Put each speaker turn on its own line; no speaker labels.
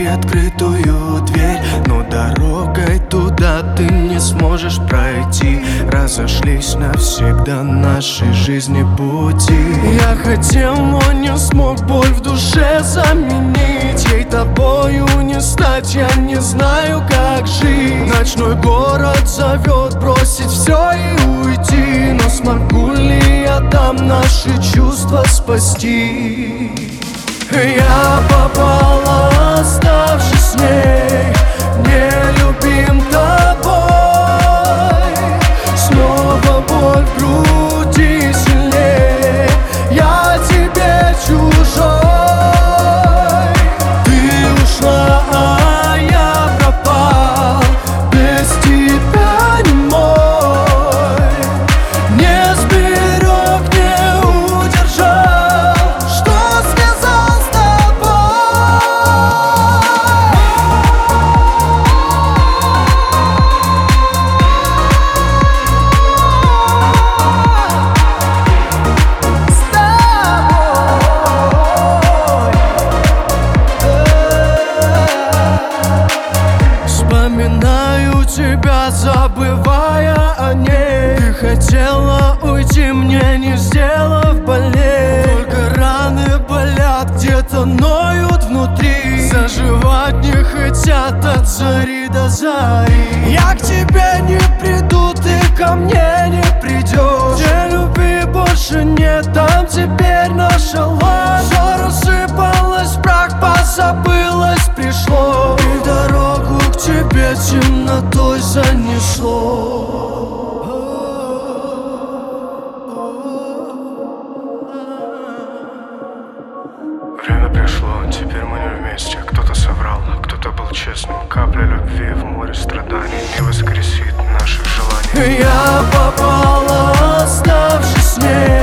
приоткрытую дверь, но дорогой туда ты не сможешь пройти. Разошлись навсегда наши жизни пути. Я хотел, но не смог боль в душе заменить. Ей тобою не стать, я не знаю, как жить. Ночной город зовет бросить все и уйти, но смогу ли я там наши чувства спасти? Я попала, оставшись с ней, нелюбим тобой. Снова боль в груди сильнее, я тебе чужой. Ты ушла, а я пропал, без тебя не мой. Не сберег, не удержал, что связал с тобой. Вспоминаю тебя, забывая о ней. Ты хотела уйти, мне не сделав больней. Только раны болят, где-то ноют внутри. Заживать не хотят от зари до зари. Я к тебе не приду, ты ко мне не придешь. Где любви больше нет, там теперь наша ложь. Все рассыпалось в прах, позабылось, пришло. И дорогу к тебе темнотой занесло.
Время пришло, теперь мы не вместе. Кто-то соврал, кто-то был честным. Капля любви в море страданий не воскресит наших желаний.
Я попала, оставшись с ней.